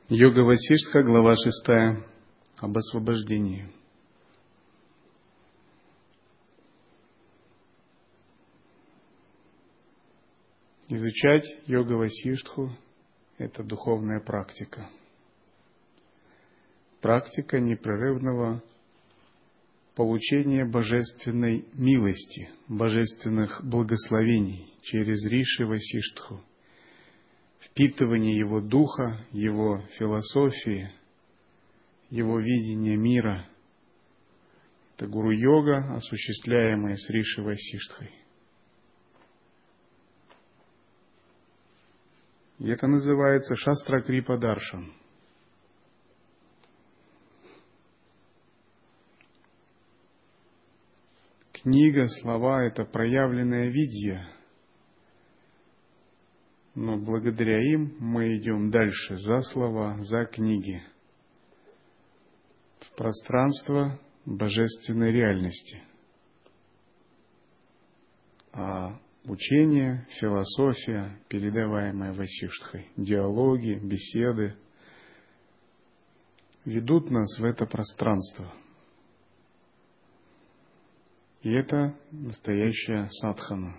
Йога Васиштха, глава 6. Об освобождении. Изучать Йога Васиштху – это духовная практика. Практика непрерывного получения божественной милости, божественных благословений через Риши Васиштху. Впитывание его духа, его философии, его видения мира. Это гуру-йога, осуществляемая с Риши Васиштхой. И это называется Шастра-крипа Даршан. Книга, слова – это проявленное видья. Но благодаря им мы идем дальше, за слова, за книги, в пространство божественной реальности. А учение, философия, передаваемая Васиштхой, диалоги, беседы ведут нас в это пространство. И это настоящая садхана.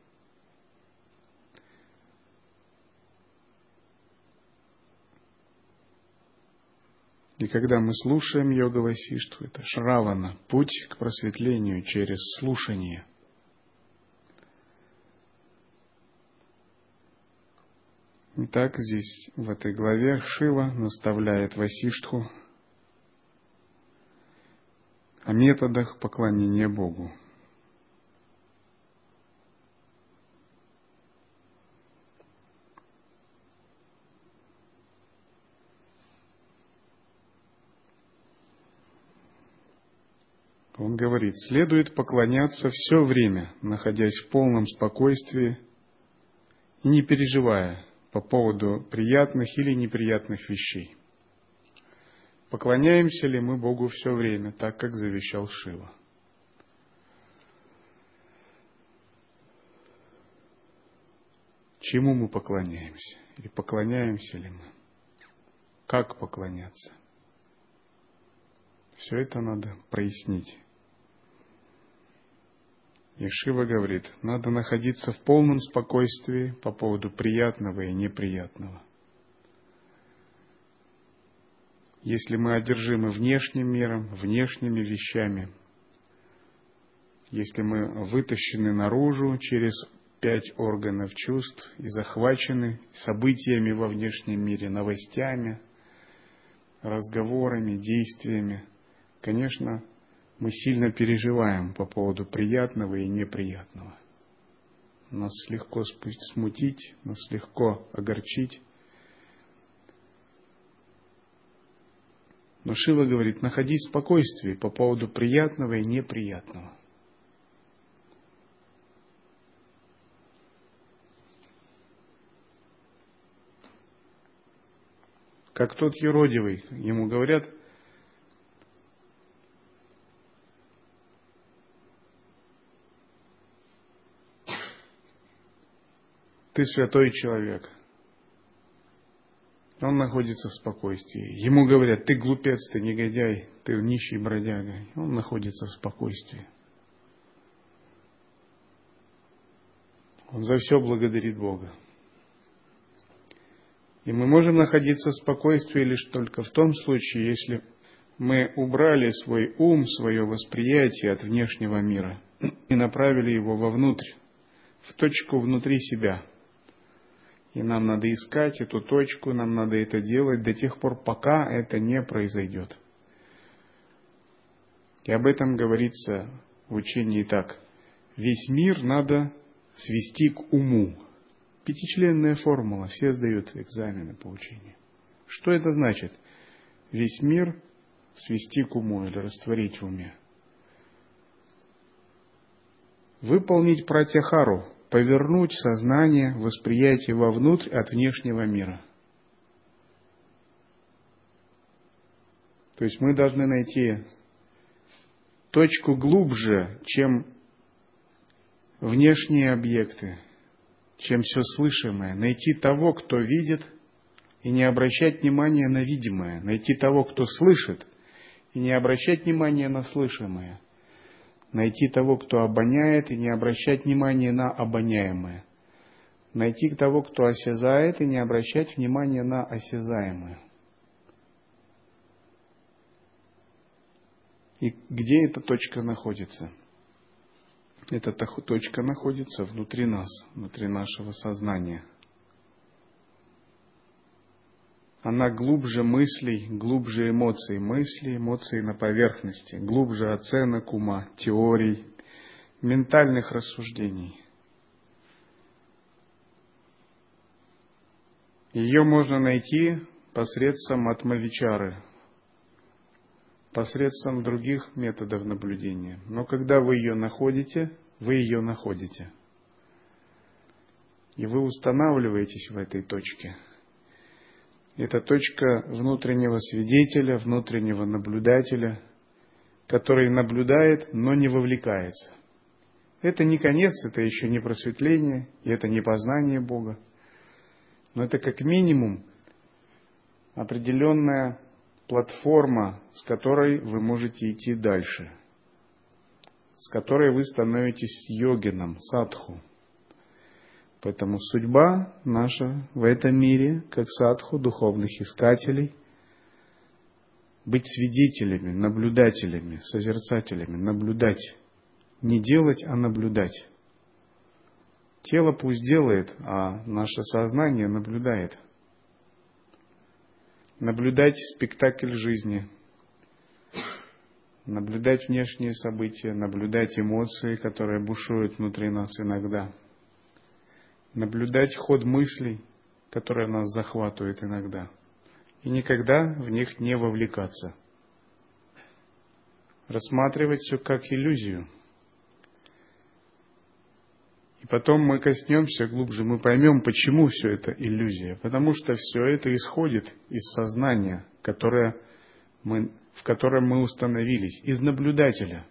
И когда мы слушаем Йога Васиштху, это шравана, путь к просветлению через слушание. Итак, здесь, в этой главе, Шива наставляет Васиштху о методах поклонения Богу. Он говорит, следует поклоняться все время, находясь в полном спокойствии и не переживая по поводу приятных или неприятных вещей. Поклоняемся ли мы Богу все время, так как завещал Шива? Чему мы поклоняемся? Или поклоняемся ли мы? Как поклоняться? Все это надо прояснить. И Шива говорит, надо находиться в полном спокойствии по поводу приятного и неприятного. Если мы одержимы внешним миром, внешними вещами, если мы вытащены наружу через 5 органов чувств и захвачены событиями во внешнем мире, новостями, разговорами, действиями, конечно, мы сильно переживаем по поводу приятного и неприятного. Нас легко смутить, нас легко огорчить. Но Шива говорит, находись в спокойствии по поводу приятного и неприятного. Как тот юродивый, ему говорят, ты святой человек. Он находится в спокойствии. Ему говорят, ты глупец, ты негодяй, ты нищий бродяга. Он находится в спокойствии. Он за все благодарит Бога. И мы можем находиться в спокойствии лишь только в том случае, если мы убрали свой ум, свое восприятие от внешнего мира и направили его вовнутрь, в точку внутри себя. И нам надо искать эту точку, нам надо это делать до тех пор, пока это не произойдет. И об этом говорится в учении так. Весь мир надо свести к уму. 5-членная формула, все сдают экзамены по учению. Что это значит? Весь мир свести к уму или растворить в уме. Выполнить пратяхару. Повернуть сознание, восприятие вовнутрь от внешнего мира. То есть мы должны найти точку глубже, чем внешние объекты, чем все слышимое. Найти того, кто видит и не обращать внимания на видимое, найти того, кто слышит, и не обращать внимания на слышимое, найти того, кто обоняет, и не обращать внимания на обоняемое, найти того, кто осязает, и не обращать внимания на осязаемое. И где эта точка находится? Эта точка находится внутри нас, внутри нашего сознания. Она глубже мыслей, глубже эмоций. Мысли, эмоции на поверхности, глубже оценок ума, теорий, ментальных рассуждений. Ее можно найти посредством атмавичары, посредством других методов наблюдения. Но когда вы ее находите, вы ее находите. И вы устанавливаетесь в этой точке. Это точка внутреннего свидетеля, внутреннего наблюдателя, который наблюдает, но не вовлекается. Это не конец, это еще не просветление, и это не познание Бога. Но это как минимум определенная платформа, с которой вы можете идти дальше, с которой вы становитесь йогином, садху. Поэтому судьба наша в этом мире, как садху, духовных искателей, быть свидетелями, наблюдателями, созерцателями, наблюдать. Не делать, а наблюдать. Тело пусть делает, а наше сознание наблюдает. Наблюдать спектакль жизни, наблюдать внешние события, наблюдать эмоции, которые бушуют внутри нас иногда. Наблюдать ход мыслей, которые нас захватывают иногда. И никогда в них не вовлекаться. Рассматривать все как иллюзию. И потом мы коснемся глубже, мы поймем, почему все это иллюзия. Потому что все это исходит из сознания, в котором мы установились, из наблюдателя.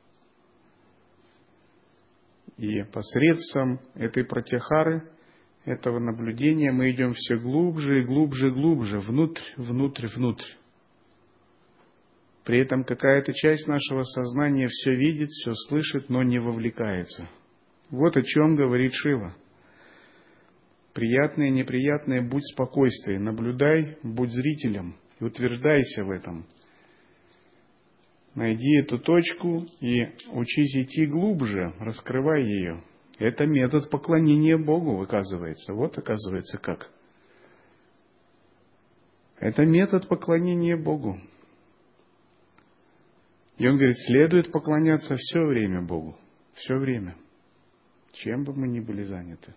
И посредством этой пратихары, этого наблюдения мы идем все глубже и глубже и глубже, внутрь, внутрь, внутрь. При этом какая-то часть нашего сознания все видит, все слышит, но не вовлекается. Вот о чем говорит Шива. Приятное и неприятное, будь спокойствие, наблюдай, будь зрителем и утверждайся в этом. Найди эту точку и учись идти глубже, раскрывай ее. Это метод поклонения Богу, оказывается. Вот оказывается как. Это метод поклонения Богу. И он говорит, следует поклоняться все время Богу. Все время. Чем бы мы ни были заняты.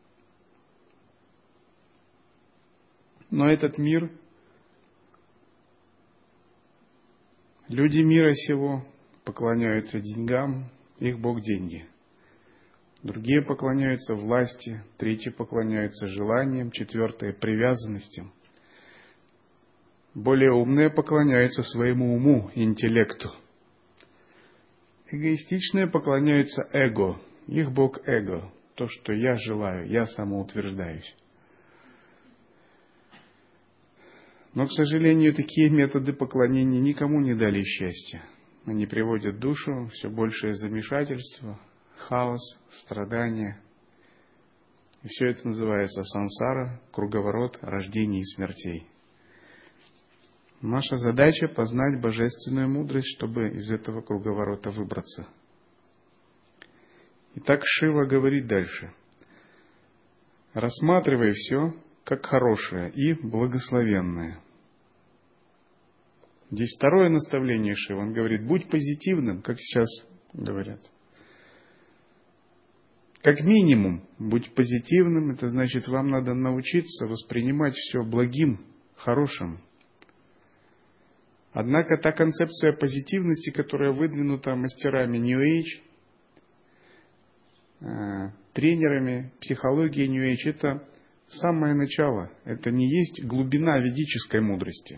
Но этот мир, люди мира сего поклоняются деньгам, их Бог деньги. Другие поклоняются власти, третьи поклоняются желаниям, четвертые привязанностям. Более умные поклоняются своему уму, интеллекту. Эгоистичные поклоняются эго, их Бог эго, то, что я желаю, я самоутверждаюсь. Но, к сожалению, такие методы поклонения никому не дали счастья. Они приводят душу в все большее замешательство, хаос, страдания. И все это называется сансара, круговорот рождений и смертей. Наша задача — познать божественную мудрость, чтобы из этого круговорота выбраться. Итак, Шива говорит дальше. Рассматривай все как хорошее и благословенное. Здесь второе наставление Шивы. Он говорит, будь позитивным, как сейчас говорят. Как минимум, будь позитивным, это значит, вам надо научиться воспринимать все благим, хорошим. Однако та концепция позитивности, которая выдвинута мастерами New Age, тренерами психологии New Age, это самое начало. Это не есть глубина ведической мудрости.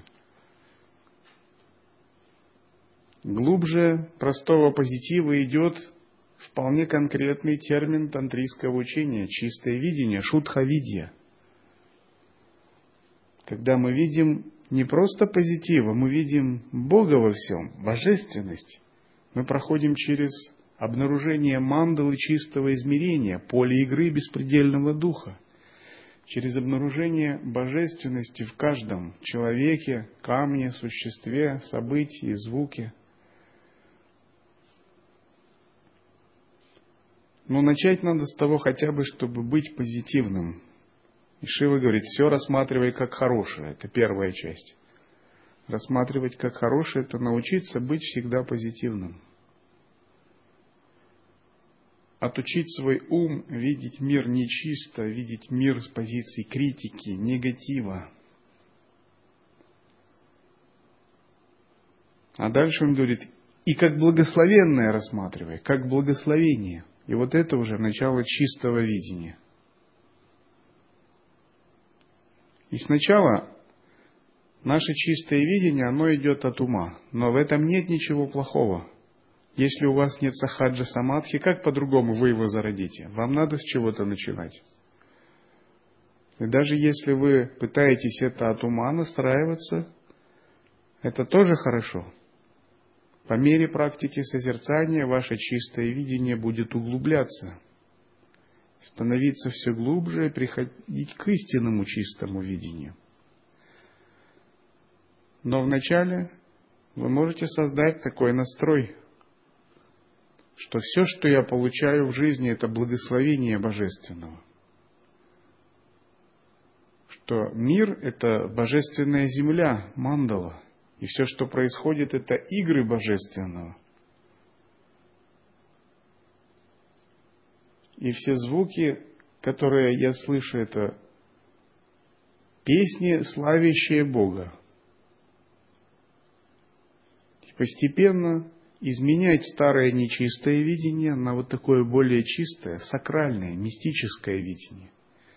Глубже простого позитива идет вполне конкретный термин тантрийского учения, чистое видение, шудха-видья. когда мы видим не просто позитив, а мы видим Бога во всем, божественность. Мы проходим через обнаружение мандалы чистого измерения, поля игры беспредельного духа, через обнаружение божественности в каждом человеке, камне, существе, событии, звуке. Но начать надо с того хотя бы, чтобы быть позитивным. И Шива говорит, все рассматривай как хорошее. Это первая часть. Рассматривать как хорошее – это научиться быть всегда позитивным. Отучить свой ум видеть мир нечисто, видеть мир с позиции критики, негатива. А дальше он говорит, и как благословенное рассматривай, как благословение. И вот это уже начало чистого видения. И сначала наше чистое видение, оно идет от ума. Но в этом нет ничего плохого. Если у вас нет сахаджа самадхи, как по-другому вы его зародите? Вам надо с чего-то начинать. И даже если вы пытаетесь это от ума настраиваться, это тоже хорошо. По мере практики созерцания ваше чистое видение будет углубляться, становиться все глубже и приходить к истинному чистому видению. Но вначале вы можете создать такой настрой, что все, что я получаю в жизни, это благословение Божественного. Что мир – это божественная земля, мандала. И все, что происходит, это игры Божественного. И все звуки, которые я слышу, это песни, славящие Бога. И постепенно изменять старое нечистое видение на вот такое более чистое, сакральное, мистическое видение.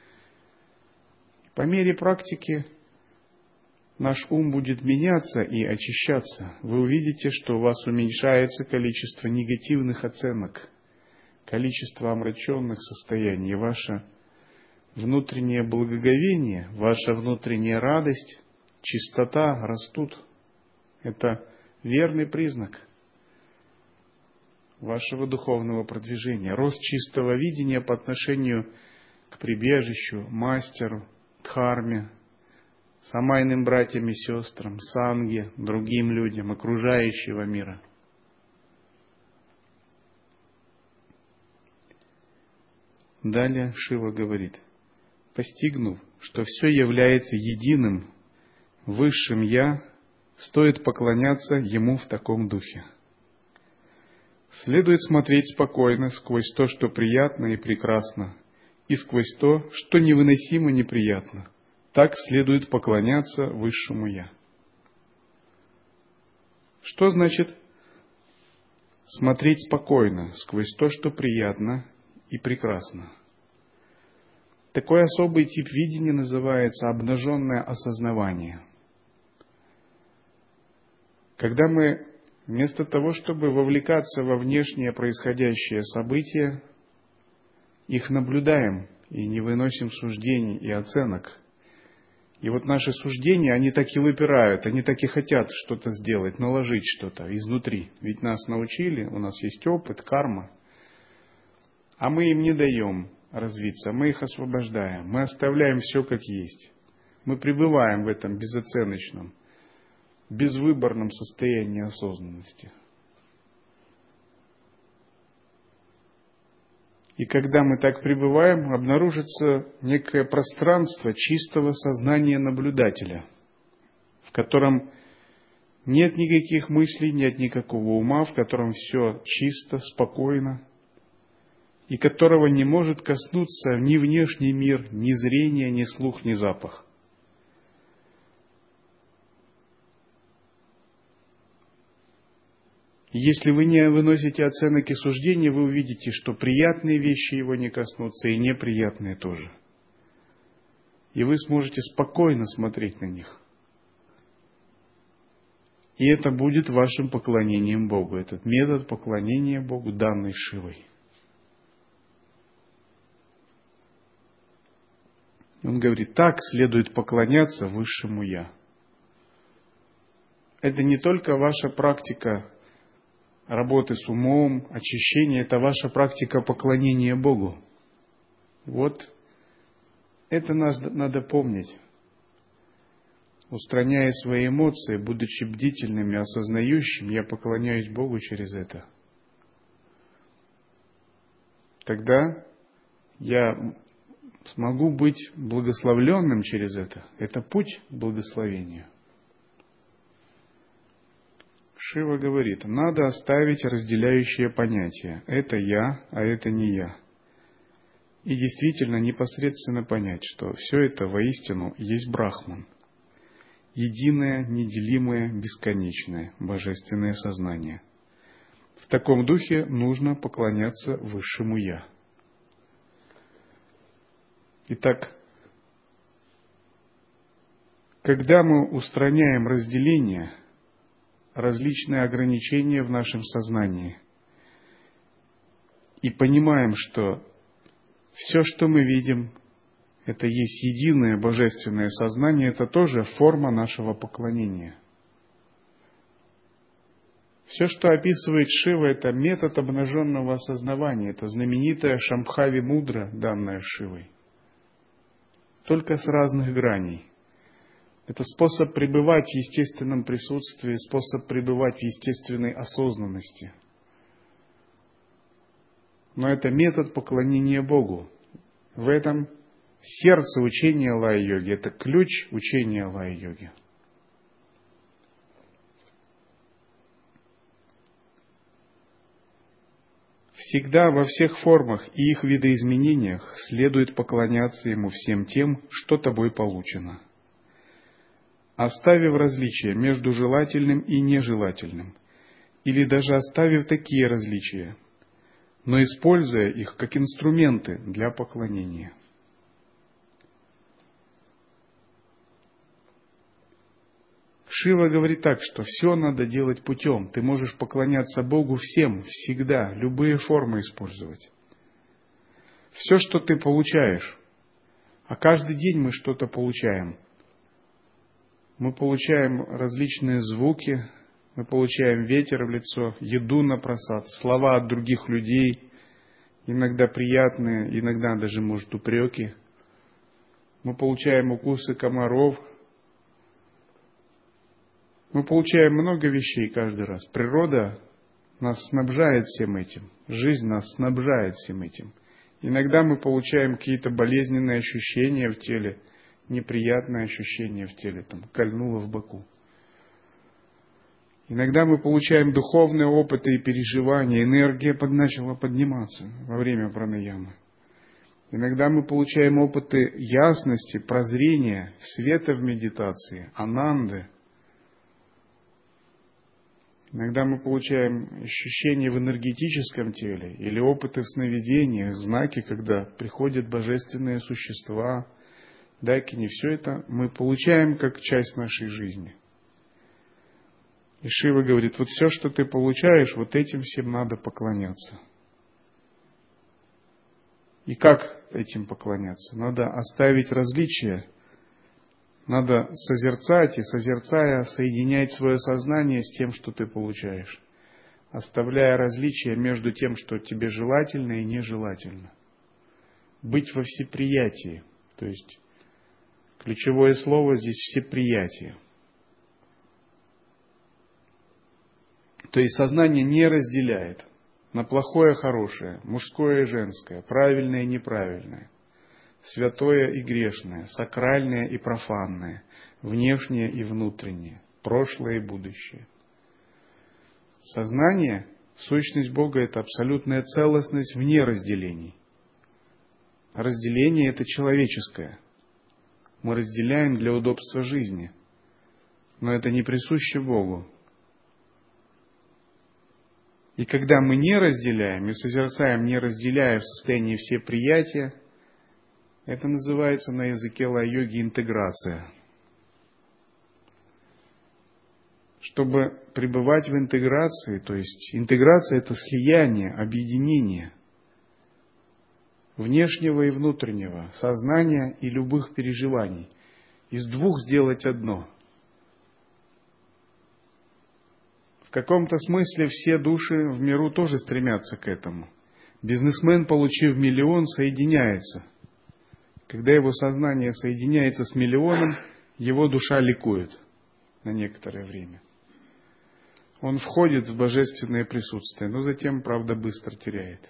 По мере практики наш ум будет меняться и очищаться. Вы увидите, что у вас уменьшается количество негативных оценок, количество омраченных состояний. Ваше внутреннее благоговение, ваша внутренняя радость, чистота растут. Это верный признак вашего духовного продвижения. Рост чистого видения по отношению к прибежищу, мастеру, дхарме, самайным братьям и сестрам, санге, другим людям, окружающего мира. Далее Шива говорит, постигнув, что все является единым, высшим Я, стоит поклоняться Ему в таком духе. Следует смотреть спокойно сквозь то, что приятно и прекрасно, и сквозь то, что невыносимо неприятно. Так следует поклоняться Высшему Я. Что значит смотреть спокойно сквозь то, что приятно и прекрасно? Такой особый тип видения называется обнаженное осознавание. Когда мы вместо того, чтобы вовлекаться во внешние происходящие события, их наблюдаем и не выносим суждений и оценок. И вот наши суждения, они так и выпирают, они так и хотят что-то сделать, наложить что-то изнутри. Ведь нас научили, у нас есть опыт, карма. А мы им не даем развиться, мы их освобождаем, мы оставляем все как есть. Мы пребываем в этом безоценочном, безвыборном состоянии осознанности. И когда мы так пребываем, обнаружится некое пространство чистого сознания наблюдателя, в котором нет никаких мыслей, нет никакого ума, в котором все чисто, спокойно, и которого не может коснуться ни внешний мир, ни зрение, ни слух, ни запах. Если вы не выносите оценок и суждений, вы увидите, что приятные вещи его не коснутся, и неприятные тоже. И вы сможете спокойно смотреть на них. И это будет вашим поклонением Богу. Этот метод поклонения Богу, данный Шивой. Он говорит, так следует поклоняться Высшему Я. Это не только ваша практика работы с умом, очищения, это ваша практика поклонения Богу. Вот это надо помнить. Устраняя свои эмоции, будучи бдительным и осознающим, я поклоняюсь Богу через это. Тогда я смогу быть благословленным через это. Это путь к благословению. Шива говорит, надо оставить разделяющие понятия. Это я, а это не я. И действительно непосредственно понять, что все это воистину есть Брахман. Единое, неделимое, бесконечное, божественное сознание. В таком духе нужно поклоняться Высшему Я. Итак, когда мы устраняем разделение, различные ограничения в нашем сознании, и понимаем, что все, что мы видим, это есть единое божественное сознание, это тоже форма нашего поклонения. Все, что описывает Шива, это метод обнаженного осознавания, это знаменитая Шамбхави мудра, данная Шивой. Только с разных граней. Это способ пребывать в естественном присутствии, способ пребывать в естественной осознанности. Но это метод поклонения Богу. В этом сердце учения Лая-йоги, это ключ учения Лая-йоги. Всегда во всех формах и их видоизменениях следует поклоняться Ему всем тем, что тобой получено. Оставив различия между желательным и нежелательным, или даже оставив такие различия, но используя их как инструменты для поклонения. Шива говорит так, что все надо делать путем. Ты можешь поклоняться Богу всем, всегда, любые формы использовать. Все, что ты получаешь, а каждый день мы что-то получаем. Мы получаем различные звуки, мы получаем ветер в лицо, еду на просад, слова от других людей, иногда приятные, иногда даже, может, упреки. Мы получаем укусы комаров. Мы получаем много вещей каждый раз. Природа нас снабжает всем этим. Жизнь нас снабжает всем этим. Иногда мы получаем какие-то болезненные ощущения в теле, неприятные ощущения в теле, там, кольнуло в боку. Иногда мы получаем духовные опыты и переживания, энергия начала подниматься во время пранаямы. Иногда мы получаем опыты ясности, прозрения, света в медитации, ананды. Иногда мы получаем ощущения в энергетическом теле или опыты в сновидениях, знаки, когда приходят божественные существа, дайкини. Все это мы получаем как часть нашей жизни. И Шива говорит, вот все, что ты получаешь, вот этим всем надо поклоняться. И как этим поклоняться? Надо оставить различия. Надо созерцать и, созерцая, соединять свое сознание с тем, что ты получаешь, оставляя различия между тем, что тебе желательно и нежелательно. Быть во всеприятии, то есть ключевое слово здесь всеприятие. То есть сознание не разделяет на плохое и хорошее, мужское и женское, правильное и неправильное, святое и грешное, сакральное и профанное, внешнее и внутреннее, прошлое и будущее. Сознание, сущность Бога – это абсолютная целостность вне разделений. Разделение – это человеческое. Мы разделяем для удобства жизни, но это не присуще Богу. И когда мы не разделяем и созерцаем, не разделяя в состоянии всеприятия, это называется на языке лай-йоги интеграция. Чтобы пребывать в интеграции, то есть интеграция – это слияние, объединение. внешнего и внутреннего, сознания и любых переживаний. Из двух сделать одно. В каком-то смысле все души в миру тоже стремятся к этому. Бизнесмен, получив миллион, соединяется. Когда его сознание соединяется с миллионом, его душа ликует на некоторое время. Он входит в божественное присутствие, но затем, правда, быстро теряет.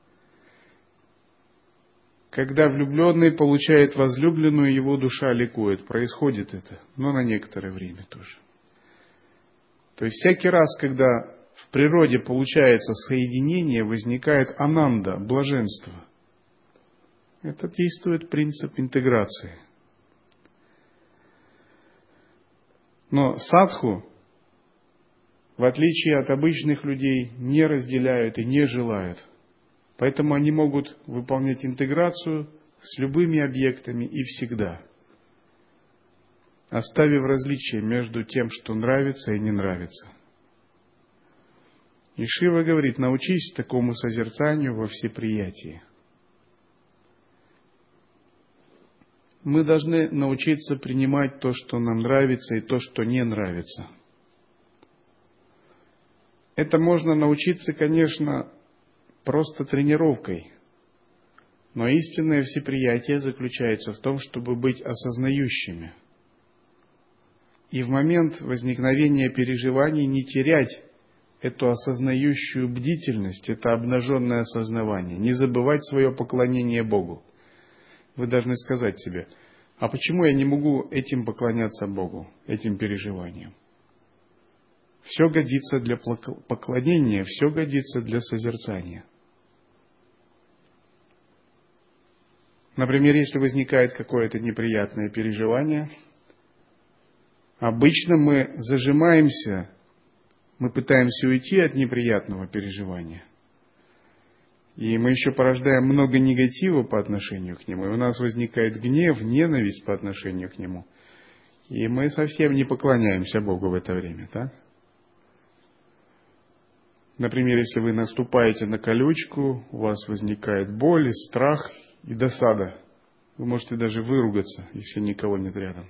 Когда влюбленный получает возлюбленную, его душа ликует. Происходит это, но на некоторое время тоже. То есть всякий раз, когда в природе получается соединение, возникает ананда, блаженство. Это действует принцип интеграции. Но садху, в отличие от обычных людей, не разделяют и не желают. Поэтому они могут выполнять интеграцию с любыми объектами и всегда, оставив различие между тем, что нравится и не нравится. И Шива говорит: научись такому созерцанию во всеприятии. Мы должны научиться принимать то, что нам нравится, и то, что не нравится. Это можно научиться, конечно, просто тренировкой. Но истинное всеприятие заключается в том, чтобы быть осознающими. И в момент возникновения переживаний не терять эту осознающую бдительность, это обнаженное осознавание, не забывать свое поклонение Богу. Вы должны сказать себе: а почему я не могу этим поклоняться Богу, этим переживаниям? Все годится для поклонения, все годится для созерцания. Например, если возникает какое-то неприятное переживание, обычно мы зажимаемся, мы пытаемся уйти от неприятного переживания. И мы еще порождаем много негатива по отношению к нему. И у нас возникает гнев, ненависть по отношению к нему. И мы совсем не поклоняемся Богу в это время, так? Например, если вы наступаете на колючку, у вас возникает боль, страх и досада. Вы можете даже выругаться, если никого нет рядом.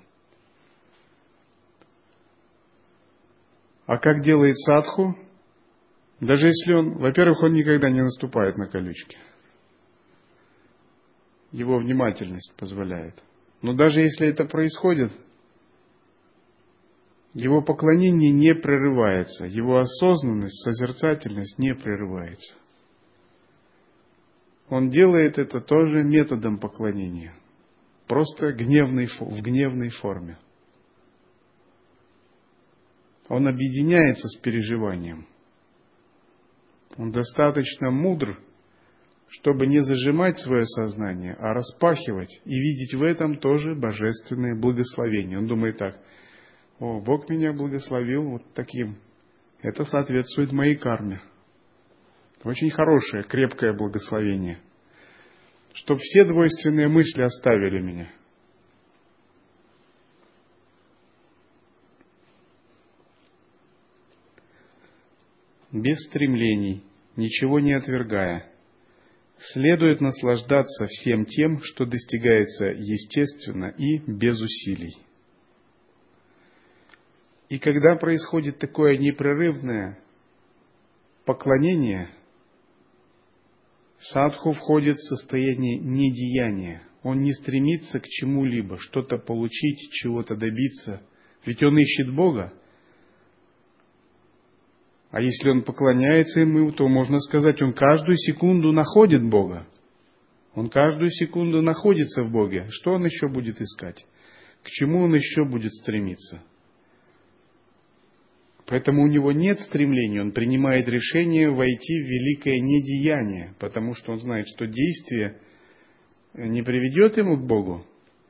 А как делает садху? Даже если он, во-первых, он никогда не наступает на колючки. Его внимательность позволяет. Но даже если это происходит, его поклонение не прерывается, его осознанность, созерцательность не прерывается. Он делает это тоже методом поклонения, просто в гневной форме. Он объединяется с переживанием. Он достаточно мудр, чтобы не зажимать свое сознание, а распахивать и видеть в этом тоже божественное благословение. Он думает так: о, Бог меня благословил вот таким. Это соответствует моей карме. Очень хорошее, крепкое благословение. Чтоб все двойственные мысли оставили меня. Без стремлений, ничего не отвергая, следует наслаждаться всем тем, что достигается естественно и без усилий. И когда происходит такое непрерывное поклонение, садху входит в состояние недеяния. Он не стремится к чему-либо, что-то получить, чего-то добиться. Ведь он ищет Бога. А если он поклоняется Ему, то можно сказать, он каждую секунду находит Бога. Он каждую секунду находится в Боге. Что он еще будет искать? К чему он еще будет стремиться? Поэтому у него нет стремления, он принимает решение войти в великое недеяние, потому что он знает, что действие не приведет ему к Богу.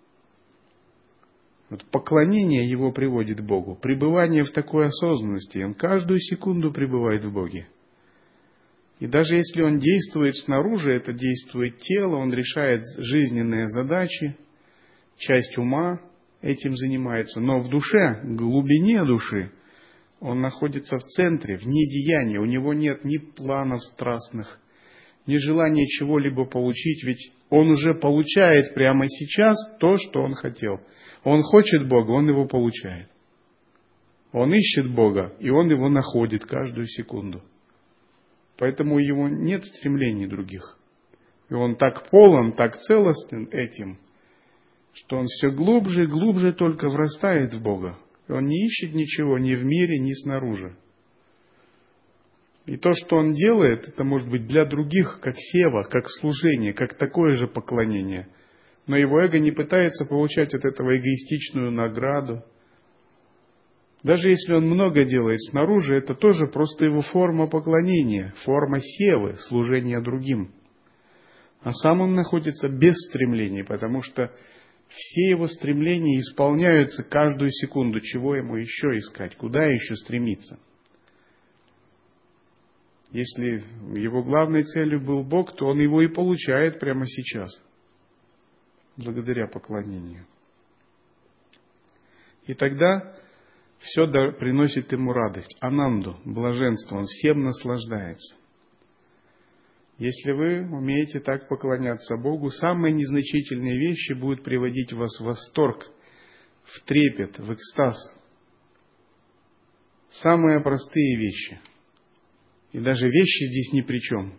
Вот поклонение его приводит к Богу, пребывание в такой осознанности, он каждую секунду пребывает в Боге. И даже если он действует снаружи, это действует тело, он решает жизненные задачи, часть ума этим занимается, но в душе, в глубине души, он находится в центре, в недеянии, у него нет ни планов страстных, ни желания чего-либо получить, ведь Он уже получает прямо сейчас то, что он хотел. Он хочет Бога, он его получает. Он ищет Бога, и он его находит каждую секунду. Поэтому у него нет стремлений других. И он так полон, так целостен этим, что он все глубже и глубже только врастает в Бога. И он не ищет ничего ни в мире, ни снаружи. И то, что он делает, это может быть для других, как сева, как служение, как такое же поклонение. Но его эго не пытается получать от этого эгоистичную награду. Даже если он много делает снаружи, это тоже просто его форма поклонения, форма севы, служения другим. А сам он находится без стремлений, потому что все его стремления исполняются каждую секунду. Чего ему еще искать? Куда еще стремиться? Если его главной целью был Бог, то он его и получает прямо сейчас, благодаря поклонению. И тогда все приносит ему радость, ананду, блаженство, он всем наслаждается. Если вы умеете так поклоняться Богу, самые незначительные вещи будут приводить вас в восторг, в трепет, в экстаз. Самые простые вещи. И даже вещи здесь ни при чем.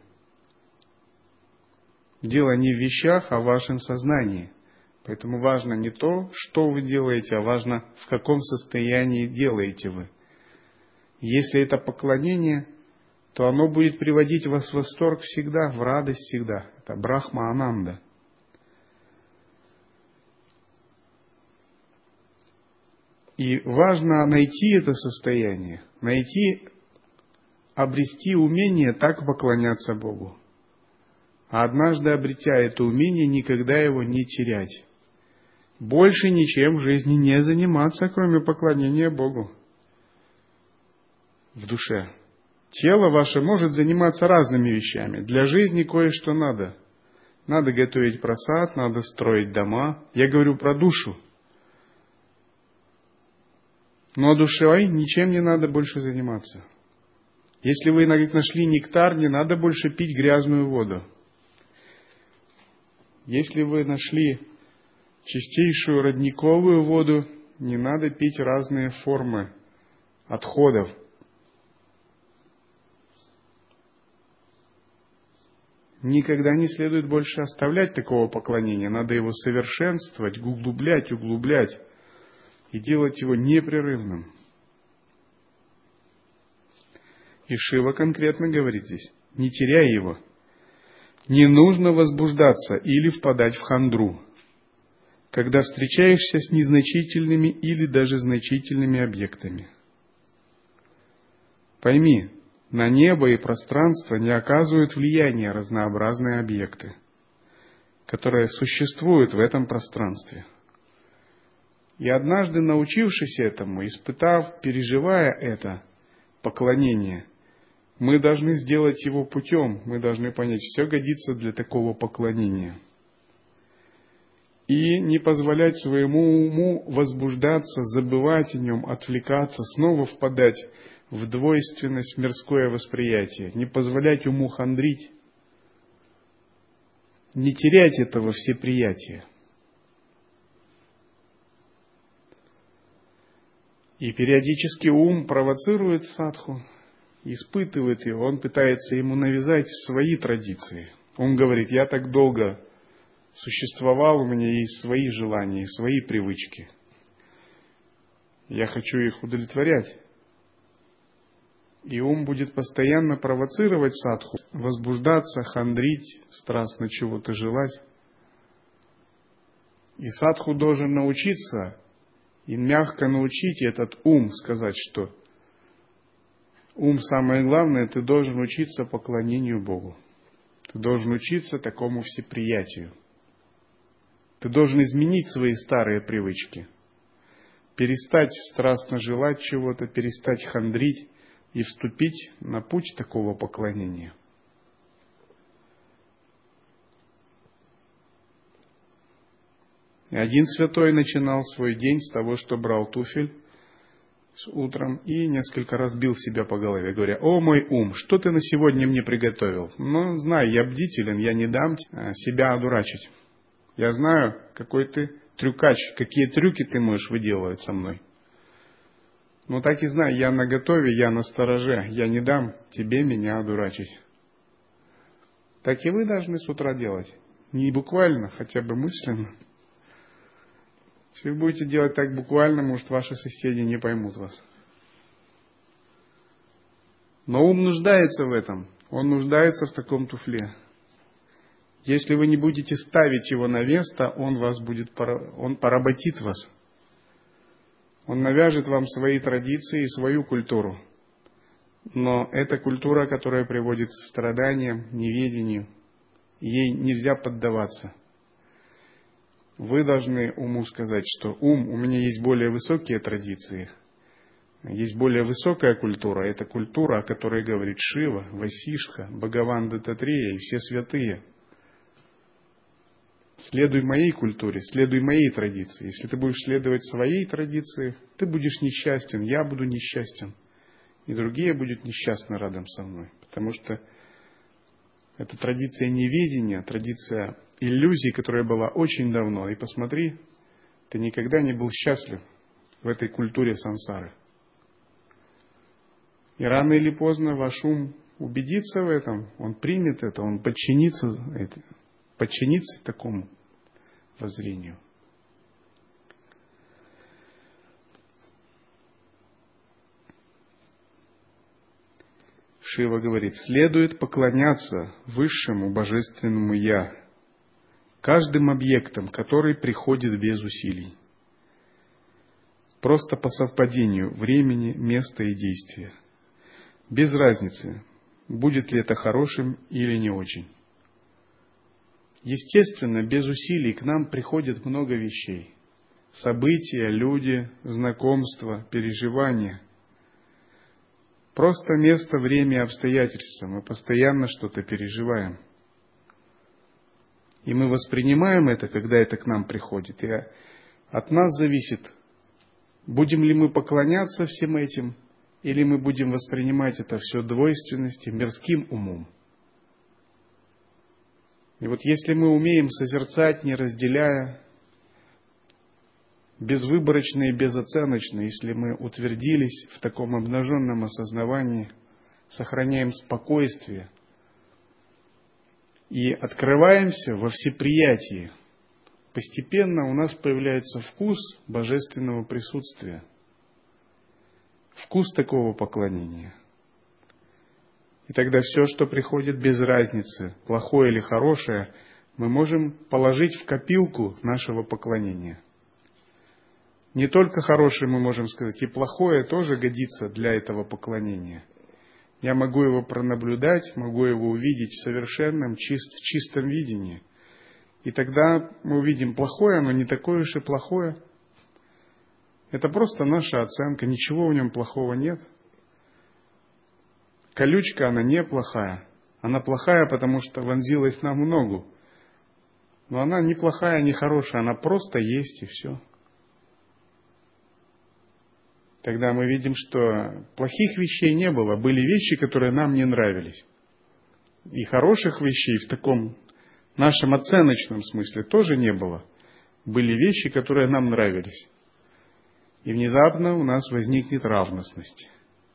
Дело не в вещах, а в вашем сознании. Поэтому важно не то, что вы делаете, а важно, в каком состоянии делаете вы. Если это поклонение, то оно будет приводить вас в восторг всегда, в радость всегда. Это брахма-ананда. И важно найти это состояние, обрести умение так поклоняться Богу. А однажды обретя это умение, никогда его не терять. Больше ничем в жизни не заниматься, кроме поклонения Богу в душе. Тело ваше может заниматься разными вещами. Для жизни кое-что надо. Надо готовить просад, надо строить дома. Я говорю про душу. Но душой ничем не надо больше заниматься. Если вы нашли нектар, не надо больше пить грязную воду. Если вы нашли чистейшую родниковую воду, не надо пить разные формы отходов. Никогда не следует больше оставлять такого поклонения. Надо его совершенствовать, углублять и делать его непрерывным. И Шива конкретно говорит здесь: не теряй его. Не нужно возбуждаться или впадать в хандру, когда встречаешься с незначительными или даже значительными объектами. Пойми, на небо и пространство не оказывают влияния разнообразные объекты, которые существуют в этом пространстве. И однажды, научившись этому, испытав, переживая это поклонение, мы должны сделать его путем, мы должны понять, все годится для такого поклонения. И не позволять своему уму возбуждаться, забывать о нем, отвлекаться, снова впадать в двойственность, мирское восприятие. Не позволять уму хандрить, не терять этого всеприятия. И периодически ум провоцирует садху, испытывает его, он пытается ему навязать свои традиции. Он говорит: я так долго существовал, у меня есть свои желания, свои привычки. Я хочу их удовлетворять. И ум будет постоянно провоцировать садху, возбуждаться, хандрить, страстно чего-то желать. И садху должен научиться и мягко научить этот ум сказать, что ум самое главное, ты должен учиться поклонению Богу. Ты должен учиться такому всеприятию. Ты должен изменить свои старые привычки. Перестать страстно желать чего-то, перестать хандрить и вступить на путь такого поклонения. И один святой начинал свой день с того, что брал туфель, утром и несколько раз бил себя по голове, говоря: «О мой ум, что ты на сегодня мне приготовил? Ну, знай, я бдителен, я не дам себя одурачить. Я знаю, какой ты трюкач, какие трюки ты можешь выделывать со мной. Ну, так и знай, я наготове, я настороже, я не дам тебе меня одурачить». Так и вы должны с утра делать. Не буквально, хотя бы мысленно. Если вы будете делать так буквально, может, ваши соседи не поймут вас. Но ум нуждается в этом. Он нуждается в таком туфле. Если вы не будете ставить его на место, он поработит вас. Он навяжет вам свои традиции и свою культуру. Но это культура, которая приводит к страданиям, неведению. Ей нельзя поддаваться. Вы должны уму сказать, что ум, у меня есть более высокие традиции, есть более высокая культура. Это культура, о которой говорит Шива, Васишха, Бхагаван Даттатрея и все святые. Следуй моей культуре, следуй моей традиции. Если ты будешь следовать своей традиции, ты будешь несчастен, я буду несчастен. И другие будут несчастны рядом со мной. Потому что это традиция неведения, традиция иллюзий, которая была очень давно. И посмотри, ты никогда не был счастлив в этой культуре сансары. И рано или поздно ваш ум убедится в этом, он примет это, он подчинится такому воззрению. Шива говорит: следует поклоняться высшему божественному Я, каждым объектам, который приходит без усилий, просто по совпадению времени, места и действия, без разницы, будет ли это хорошим или не очень. Естественно, без усилий к нам приходит много вещей: события, люди, знакомства, переживания. Просто место, время, обстоятельства. Мы постоянно что-то переживаем. И мы воспринимаем это, когда это к нам приходит. И от нас зависит, будем ли мы поклоняться всем этим, или мы будем воспринимать это все двойственности, мирским умом. И вот если мы умеем созерцать, не разделяя, безвыборочно и безоценочно, если мы утвердились в таком обнаженном осознавании, сохраняем спокойствие и открываемся во всеприятии, постепенно у нас появляется вкус божественного присутствия, вкус такого поклонения. И тогда все, что приходит без разницы, плохое или хорошее, мы можем положить в копилку нашего поклонения. Не только хорошее мы можем сказать, и плохое тоже годится для этого поклонения. Я могу его пронаблюдать, могу его увидеть в совершенном, чистом видении. И тогда мы увидим плохое, но не такое уж и плохое. Это просто наша оценка, ничего в нем плохого нет. Колючка, она не плохая. Она плохая, потому что вонзилась нам в ногу. Но она не плохая, не хорошая, она просто есть и все. Тогда мы видим, что плохих вещей не было. Были вещи, которые нам не нравились. И хороших вещей в таком нашем оценочном смысле тоже не было. Были вещи, которые нам нравились. И внезапно у нас возникнет равностность.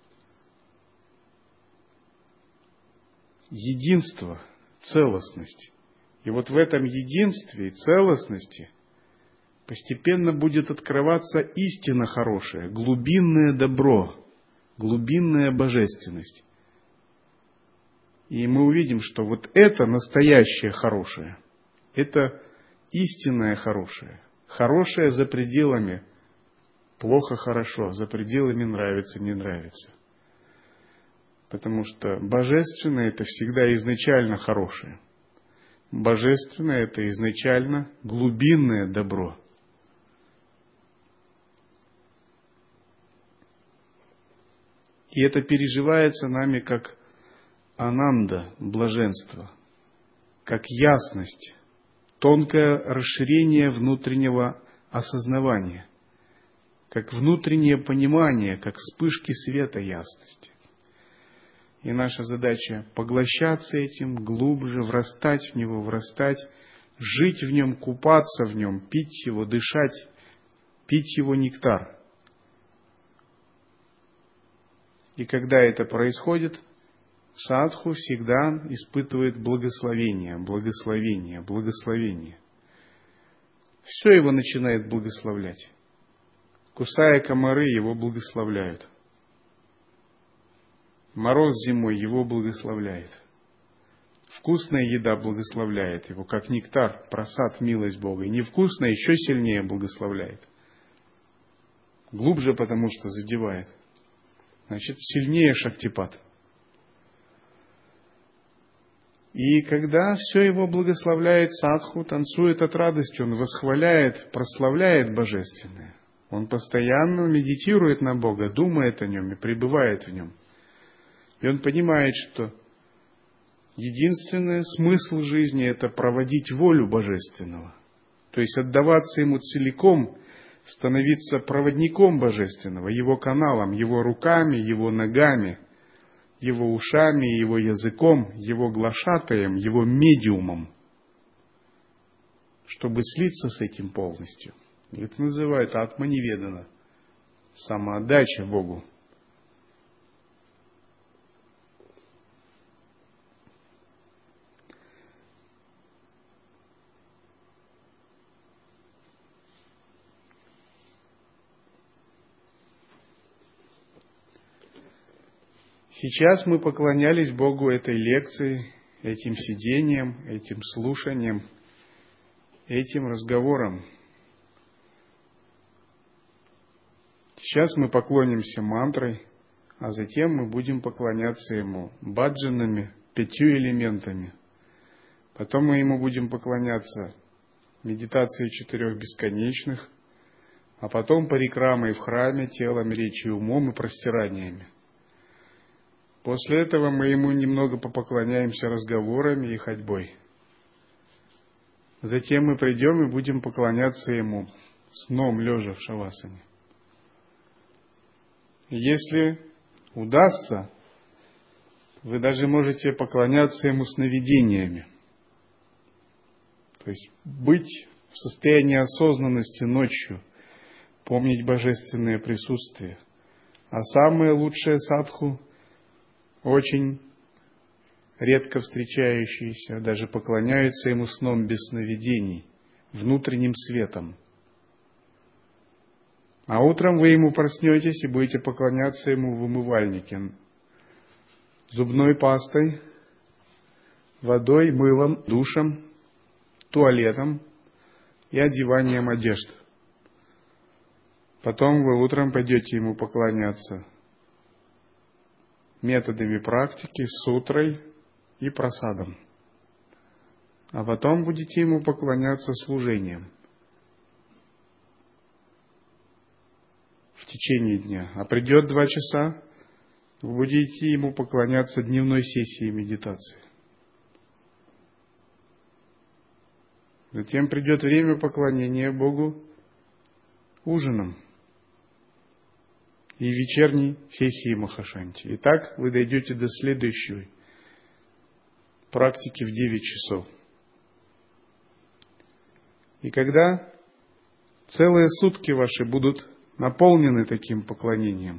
Единство, целостность. И вот в этом единстве и целостности постепенно будет открываться истинно хорошее, глубинное добро, глубинная божественность. И мы увидим, что вот это настоящее хорошее, это истинное хорошее. Хорошее за пределами плохо-хорошо, за пределами нравится-не нравится. Потому что божественное это всегда изначально хорошее. Божественное это изначально глубинное добро. И это переживается нами как ананда, блаженство, как ясность, тонкое расширение внутреннего осознавания, как внутреннее понимание, как вспышки света ясности. И наша задача поглощаться этим глубже, врастать в него, жить в нем, купаться в нем, пить его, дышать, пить его нектар. И когда это происходит, садху всегда испытывает благословение, благословение, благословение. Все его начинает благословлять. Кусая комары, его благословляют. Мороз зимой его благословляет. Вкусная еда благословляет его, как нектар, просад, милость Бога. И невкусная еще сильнее благословляет. Глубже, потому что задевает. Значит, сильнее шактипат. И когда все его благословляет, садху танцует от радости, он восхваляет, прославляет Божественное. Он постоянно медитирует на Бога, думает о Нем и пребывает в Нем. И он понимает, что единственный смысл жизни – это проводить волю Божественного. То есть отдаваться Ему целиком, становиться проводником Божественного, Его каналом, Его руками, Его ногами, Его ушами, Его языком, Его глашатаем, Его медиумом, чтобы слиться с этим полностью. Это называют атманиведана, самоотдача Богу. Сейчас мы поклонялись Богу этой лекции, этим сидением, этим слушанием, этим разговором. Сейчас мы поклонимся мантрой, а затем мы будем поклоняться Ему баджанами, 5 элементами. Потом мы Ему будем поклоняться медитацией 4 бесконечных, а потом парикрамой в храме, телом, речью, умом и простираниями. После этого мы Ему немного попоклоняемся разговорами и ходьбой. Затем мы придем и будем поклоняться Ему сном, лежа в шавасане. Если удастся, вы даже можете поклоняться Ему сновидениями. То есть быть в состоянии осознанности ночью, помнить божественное присутствие. А самое лучшее садху, очень редко встречающиеся, даже поклоняются Ему сном без сновидений, внутренним светом. А утром вы Ему проснетесь и будете поклоняться Ему в умывальнике зубной пастой, водой, мылом, душем, туалетом и одеванием одежд. Потом вы утром пойдете Ему поклоняться методами практики, сутрой и прасадом. А потом будете Ему поклоняться служением в течение дня. А придет 2 часа, вы будете Ему поклоняться дневной сессией медитации. Затем придет время поклонения Богу ужином и вечерней сессии Махашанти. И так вы дойдете до следующей практики в 9 часов. И когда целые сутки ваши будут наполнены таким поклонением,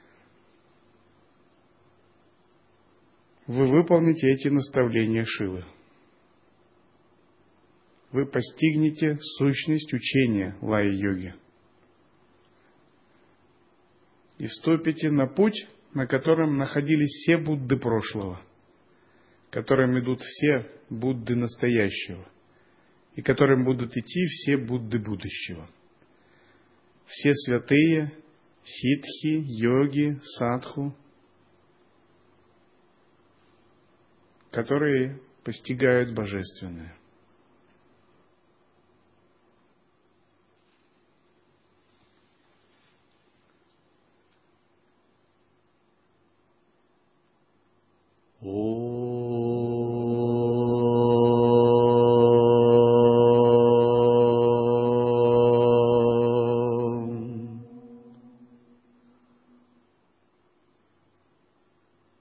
вы выполните эти наставления Шивы. Вы постигнете сущность учения Лая-йоги. И вступите на путь, на котором находились все Будды прошлого, которым идут все Будды настоящего, и которым будут идти все Будды будущего. Все святые, ситхи, йоги, садху, которые постигают божественное.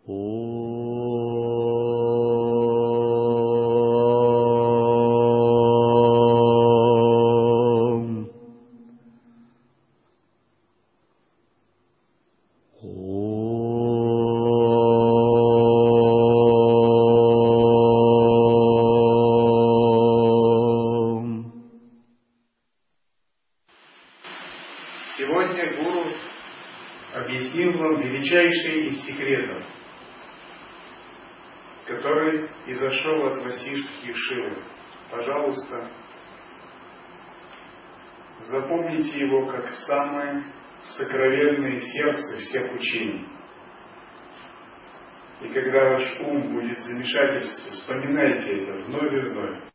Сегодня Гуру объяснил вам величайший из секретов, который изошел от Васиштхи Шивы. Пожалуйста, запомните его как самое сокровенное сердце всех учений. И когда ваш ум будет в замешательстве, вспоминайте это вновь и вновь.